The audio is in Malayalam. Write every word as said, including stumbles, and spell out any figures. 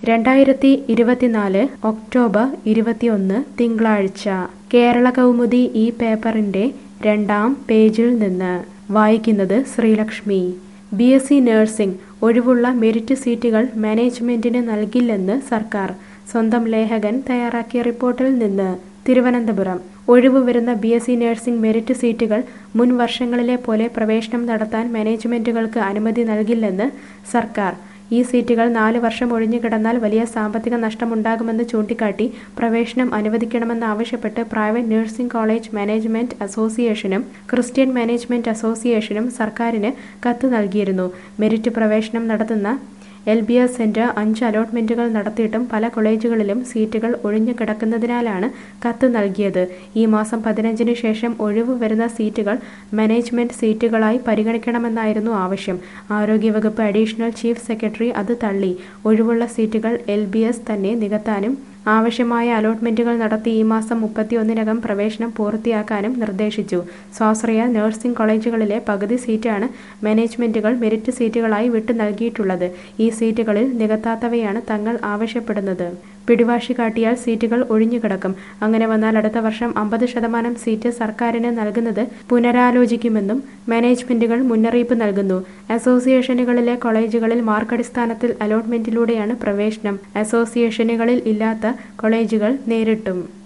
രണ്ടായിരത്തി ഇരുപത്തിനാല് ഒക്ടോബർ ഇരുപത്തിയൊന്ന് തിങ്കളാഴ്ച കേരള കൗമുദി ഈ പേപ്പറിന്റെ രണ്ടാം പേജിൽ നിന്ന് വായിക്കുന്നത് Sreelakshmi. B S C nursing ഒഴിവുള്ള മെറിറ്റ് സീറ്റുകൾ മാനേജ്മെന്റിന് നൽകില്ലെന്ന് സർക്കാർ. സ്വന്തം ലേഖകൻ തയ്യാറാക്കിയ റിപ്പോർട്ടിൽ നിന്ന് തിരുവനന്തപുരം. ഒഴിവ് വരുന്ന B S C nursing merit സീറ്റുകൾ മുൻ വർഷങ്ങളിലെ പോലെ പ്രവേശനം നടത്താൻ മാനേജ്മെന്റുകൾക്ക് അനുമതി നൽകില്ലെന്ന് സർക്കാർ. ഈ സീറ്റുകൾ നാല് വർഷം ഒഴിഞ്ഞുകിടന്നാൽ വലിയ സാമ്പത്തിക നഷ്ടമുണ്ടാകുമെന്ന് ചൂണ്ടിക്കാട്ടി പ്രവേശനം അനുവദിക്കണമെന്നാവശ്യപ്പെട്ട് പ്രൈവറ്റ് നഴ്സിംഗ് കോളേജ് മാനേജ്മെന്റ് അസോസിയേഷനും ക്രിസ്ത്യൻ മാനേജ്മെന്റ് അസോസിയേഷനും സർക്കാരിന് കത്ത് നൽകിയിരുന്നു. മെറിറ്റ് പ്രവേശനം നടത്തുന്ന എൽ ബി എസ് സെന്റർ അഞ്ച് അലോട്ട്മെന്റുകൾ നടത്തിയിട്ടും പല കോളേജുകളിലും സീറ്റുകൾ ഒഴിഞ്ഞു കിടക്കുന്നതിനാലാണ് കത്ത് നൽകിയത്. ഈ മാസം പതിനഞ്ചിന് ശേഷം ഒഴിവ് വരുന്ന സീറ്റുകൾ മാനേജ്മെന്റ് സീറ്റുകളായി പരിഗണിക്കണമെന്നായിരുന്നു ആവശ്യം. ആരോഗ്യവകുപ്പ് അഡീഷണൽ ചീഫ് സെക്രട്ടറി അത് തള്ളി. ഒഴിവുള്ള സീറ്റുകൾ എൽ ബി എസ് തന്നെ നികത്താനും ആവശ്യമായ അലോട്ട്മെന്റുകൾ നടത്തി ഈ മാസം മുപ്പത്തിയൊന്നിനകം പ്രവേശനം പൂർത്തിയാക്കാനും നിർദ്ദേശിച്ചു. സ്വാശ്രയ നഴ്സിംഗ് കോളേജുകളിലെ പകുതി സീറ്റാണ് മാനേജ്മെന്റുകൾ മെറിറ്റ് സീറ്റുകളായി വിട്ടു നൽകിയിട്ടുള്ളത്. ഈ സീറ്റുകളിൽ നികത്താത്തവയാണ് തങ്ങൾ ആവശ്യപ്പെടുന്നത്. പിടിവാശി കാട്ടിയാൽ സീറ്റുകൾ ഒഴിഞ്ഞുകിടക്കും. അങ്ങനെ വന്നാൽ അടുത്ത വർഷം അമ്പത് ശതമാനം സീറ്റ് സർക്കാരിന് നൽകുന്നത് പുനരാലോചിക്കുമെന്നും മാനേജ്മെന്റുകൾ മുന്നറിയിപ്പ് നൽകുന്നു. അസോസിയേഷനുകളിലെ കോളേജുകളിൽ മാർക്കടിസ്ഥാനത്തിൽ അലോട്ട്മെന്റിലൂടെയാണ് പ്രവേശനം. അസോസിയേഷനുകളിൽ ഇല്ലാത്ത കോളേജുകൾ നേരിട്ടും